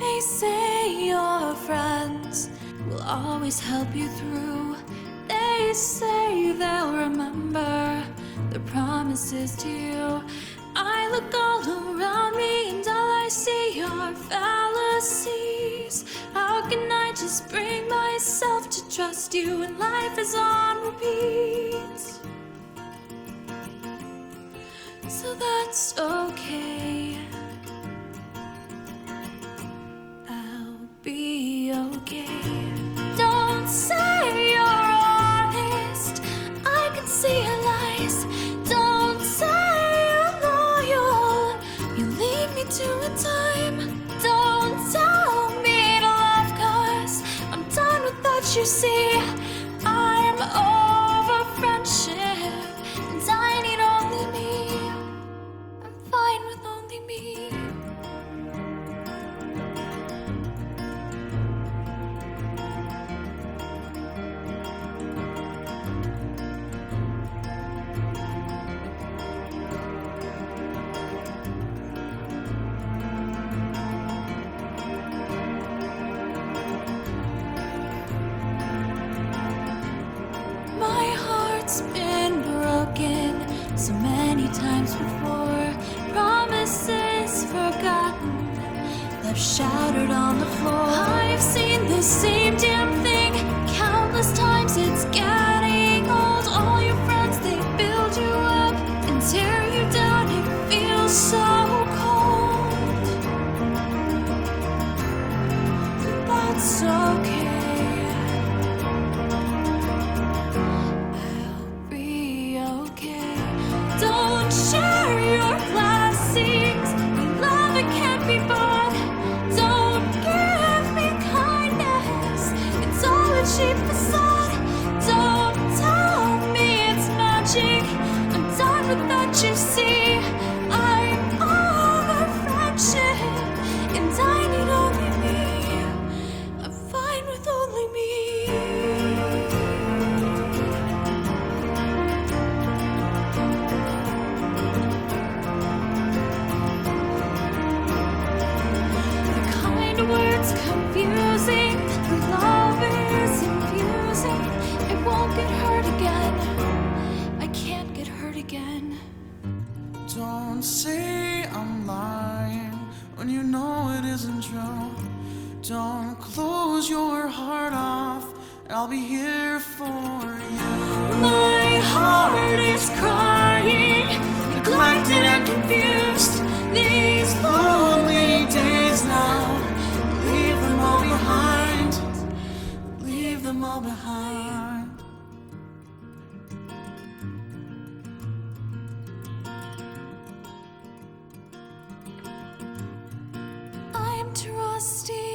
They say your friends will always help you through. They say they'll remember their promises to you. I look all around me and all I see are fallacies. How can I just bring myself to trust you when life is on repeat? So that's okay. I'll be okay. Don't say you're honest, I can see your lies. Don't say you're loyal, you lead me to a time. Don't tell me to love, 'cause I'm done with that, you see. I'm over friendship, and I need only me. I'm fine with only me. My heart's been broken so many times before. Promises forgotten, left shattered on the floor. I've seen the same damn thing countless times. It's getting old. All your friends, they build you up and tear you down. It feels so cold. That's okay. Don't share your blessings. Love, it can't be bought. Don't give me kindness, it's all a cheap facade. Don't tell me it's magic, I'm done with that, you see. I'm over friendship, and I need only me. I'm fine with only me. Words confusing, love is infusing. It won't get hurt again, I can't get hurt again. Don't say I'm lying when you know it isn't true. Don't close your heart off, I'll be here for you. My heart is crying, neglected and confused. These Lonely days now, leave them all behind. Leave them all behind. I'm trusting